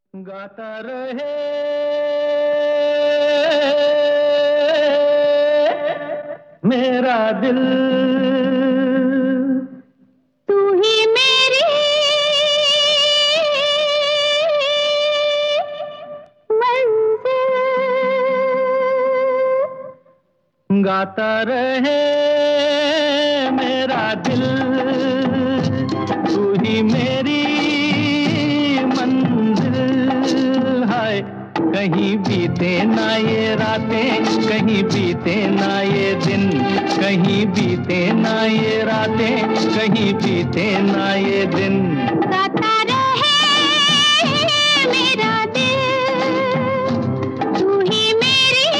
गाता रहे मेरा दिल, तू ही मेरी मंजिल। गाता रहे मेरा दिल, तू ही मेरी मंजिल। हाय कहीं बीते ना ये रातें, कहीं बीते ना ये दिन, कहीं बीते ना ये रातें, कहीं बीते ना ये दिन। गाता रहे मेरा दिल, तू ही मेरी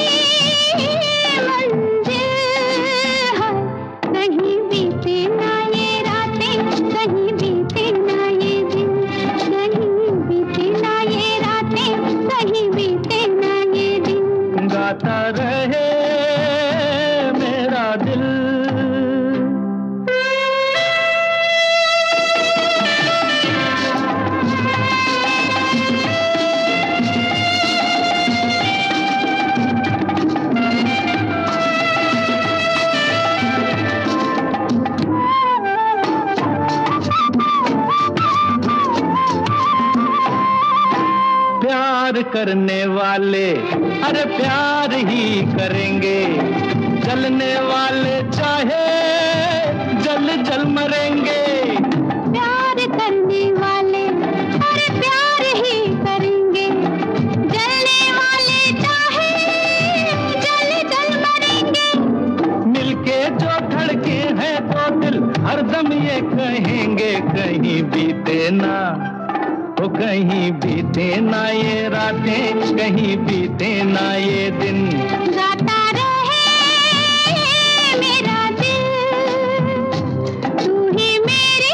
मंजिल। हाय कहीं बीते ना ये रातें, कहीं बीते ना ये दिन, कहीं बीते ना ये रातें, कहीं बीते ना ये दिन। गाता रहे मेरा दिल। प्यार करने वाले अरे प्यार ही करेंगे, जलने वाले चाहे जल जल मरेंगे। प्यार करने वाले अरे प्यार ही करेंगे, जलने वाले चाहे जल जल मरेंगे। मिलके जो धड़के हैं तो दिल हरदम ये कहेंगे, कहीं बीते ना ओ कहीं बीते ना ये रातें, कहीं बीते ना ये दिन। गाता रहे मेरा दिल, तू ही मेरी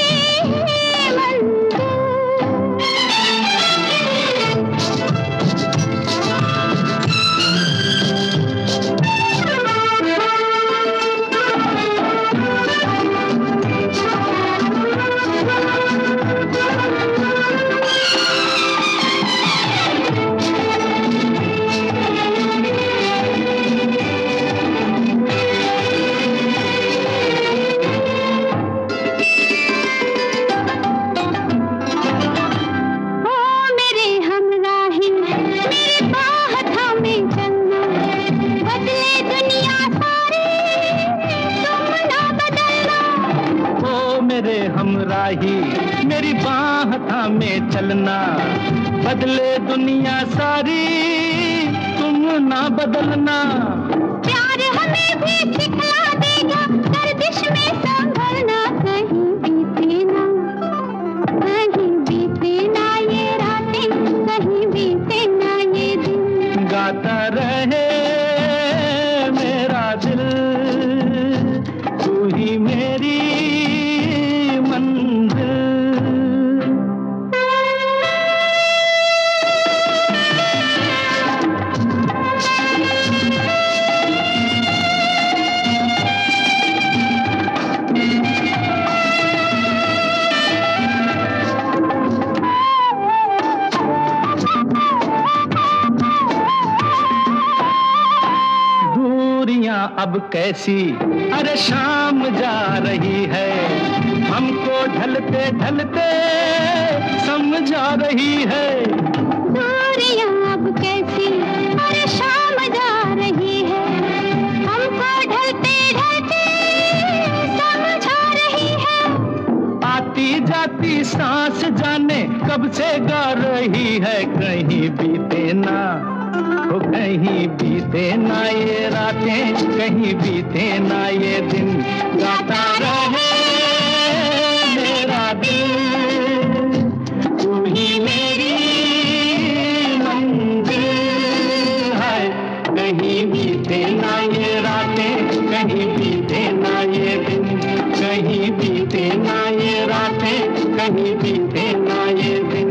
हमराही मेरी बाह थामे चलना, बदले दुनिया सारी तुम ना बदलना। प्यार हमें भी सिखला देगा, गर्दिश में संभलना। कहीं बीते ना, कहीं बीते ना ये रातें, कहीं बीते ना ये दिन। गाता रहे मेरा दिल, तू ही मेरी अब कैसी अरे शाम जा रही है, हमको ढलते ढलते समझा रही है। दूरियां अब कैसी अरे शाम जा रही है, हमको ढलते ढलते समझा रही है। आती जाती सांस जाने कब से गा रही है, कहीं बीते ना ओ कहीं बीते ना ये रातें, कहीं बीते ना ये दिन। गाता रहे मेरा दिल, तू ही मेरी मंजिल। है कहीं बीते ना ये रातें, कहीं बीते ना ये दिन, कहीं बीते ना ये रातें, कहीं बीते ना ये दिन।